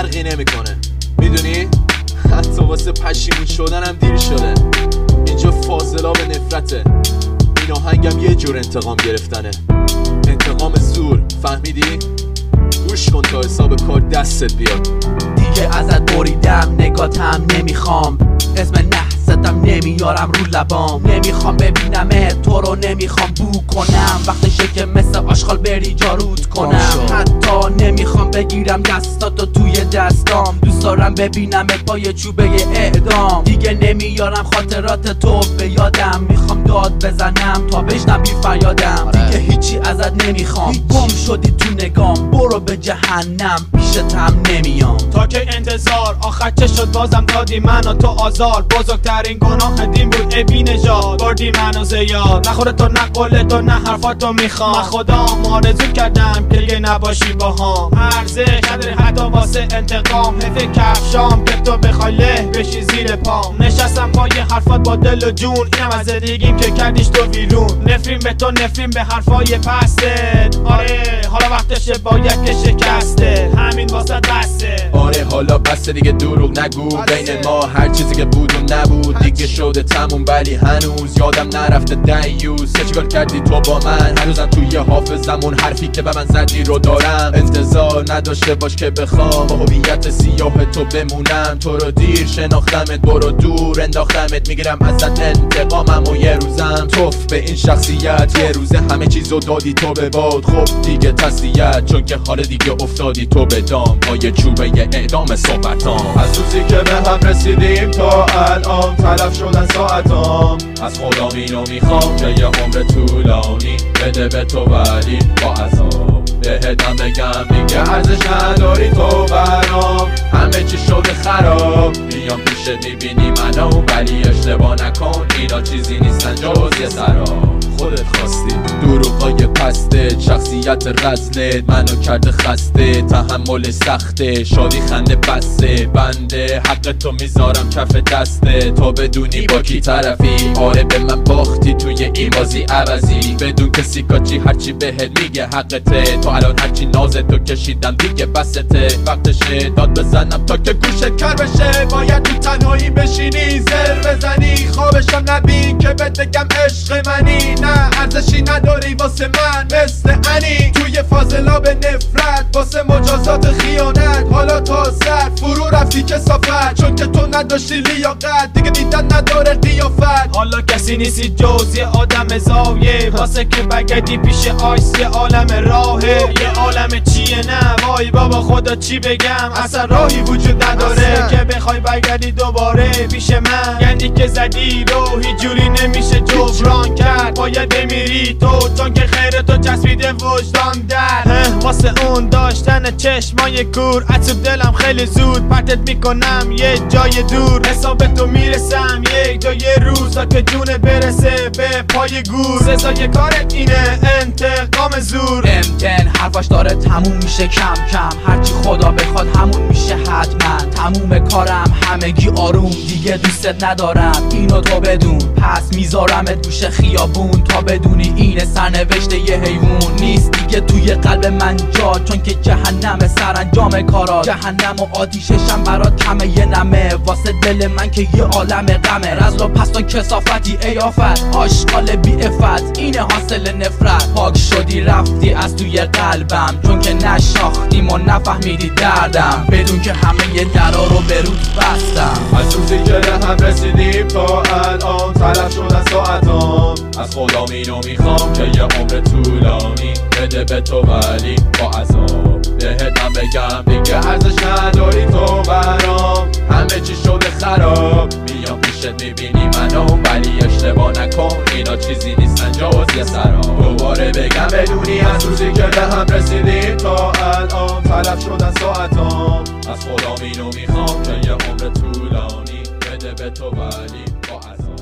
فرقی نمیکنه، میدونی؟ حتی واسه پشیمون شدنم دیر شده. اینجا فاصله به نفرته، این آهنگم یه جور انتقام گرفتنه، انتقام زور، فهمیدی؟ گوش کن تا حساب کار دستت بیاد. دیگه ازت بریدم، نگاتم نمیخوام، اسم نحستم نمیارم رو لبام، نمیخوام ببینمت، تو رو نمیخوام بو کنم، وقتشه که مثل آشغال بری جارود کنم، حتی نمیخوام بگیرم دستاتو توی دستام، دوست دارم ببینمت با یه چوبه اعدام، دیگه نمیارم خاطرات تو به یادم، میخوام داد بزنم تا بشنوی فریادم، دیگه هیچی ازت نمیخوام، گم شدی تو نگام، برو به جهنم، پیشتم نمیام. تا که انتظار آخر چه شد بازم دادی من و تو آزار، بزرگترین گناه دین بود ای بی نژاد، بردی منو زیاد، نخوره تو نه قول تو نه حرفاتو میخوام، من خودم آرزو کردم که دیگه نباشی باهام، ارزش نداری حتی واسه انتقام، حیف کفشام که تو بخوای له بشی زیر پام، نشستم پای حرفات با دل و جون، اینم از زندگیم که کردیش تو ویرون، نفرین به تو نفرین به حرفای پستت، آره حالا وقتشه باید که شکسته، همین واسه بسته، آره حالا بسته دیگه دروغ نگو، بین ما هر چیزی که بود و نبود دیگه شده تموم، ولی هنوز یادم نرفته دیوز که چیکار کردی تو با من، هنوزم توی حافظمون حرفی که به من زدی رو دارم، انتظار نداشته باش که بخوام با هویت سیاه تو بمونم، تو رو دیر شناختمت، برو دور انداختمت، میگیرم ازت انتقامم و یه روزم توف به این شخصیت، یه روزه همه چیزو دادی تو به باد، خب دیگه تسلیت چون که حال دیگه افتادی تو به دام، با یه چوبه اعدام صحبتام، از روزی که به هم رسیدیم تا الان تلف شدن ساعتام، از خودم اینو میخوام که یه عمر طولانی بده به تو ولی با عذاب، بهتم بگم دیگه ارزش نداری تو برام، همه چی شده خراب، بیام پیشت میبینی منو ولی اشتباه نکن، اینا چیزی نیستن جز یه سراب، خودت خواستی دروغای پسته، شخصیت غزلت منو کرده خسته، تحمل سخته، شادی خنده بسته، بنده حق تو میذارم کف دسته، تو بدونی با کی طرفی، آره به من باختی توی این بازی عوضی، بدون کسی کاچی هرچی بهت میگه حقته، تو الان هرچی نازتو کشیدم دیگه بسته، وقتشه داد بزنم تا که گوشت کر بشه، باید تو تنهایی بشینی زر بزنی، خوابشم نبین که بهت بگم عشق منی، نه ارزشی نداری واسه من مثل انی، توی فاضلا به نفرت واسه مجازات خیانت، حالا تا سر فرو رفتی کثافت، چون که تو نداشتی لیاقت، دیگه دیدن نداره قیافت، حالا کسی نیستی جز یه آدم زاویه، واسه که بگردی پیش آیس یه عالم راهه، یه عالم چیه نه وای بابا خدا چی بگم، اصلا راهی وجود نداره که بخوای بگردی دوباره پیش من، یعنی که زدی رو هیچ جوری نمیشه جبران کرد، باید بمیری تو چون که خیر تو چسبیده وجدان در، واسه اون داشتن چشمای کور، عطب دلم خیلی زود پرتت میکنم یه جای دور، حساب تو میرسم یک جای روز تا که جونت برسه به پای گور، سزای کارت اینه انتقام زور، امتن حرفاش داره تموم میشه کم کم، هرچی خدا بخواد همون میشه حتما، تموم کارم همگی آروم، دیگه دوستت ندارم اینو تو بدون، پس میذارمت گوشه خیابون تا بدونی این سرنوشت یه حیوان نیست دیگه توی قلب من جا، چون که جهنم سرانجام کارا، جهنم و آتیششم برات کمه یه نمه، واسه دل من که یه عالم غمه، رزل و پست و کثافتی ای آفت، آشغال بی افت اینه حاصل نفرت، پاک شدی رفتی از توی قلبم، چون که نشناختیم و نفهمیدی دردم، بدون که همه یه درا رو به رود بستم، از روزی که به هم رسیدیم تا الان تلف شدن ساعتام، از خودم اینو میخوام که یه عمر طولانی بده به تو ولی با عذاب، بهتم بگم دیگه ارزش نداری تو برام، همه چی شده خراب، بیام پیشت میبینی منو ولی اشتباه نکن، اینا چیزی نیستن جز یه سراب، دوباره بگم بدونی از روزی که به هم رسیدیم تا الان تلف شدن ساعتام، از خودم اینو میخوام که یه عمر طولانی بده به تو ولی با عذاب.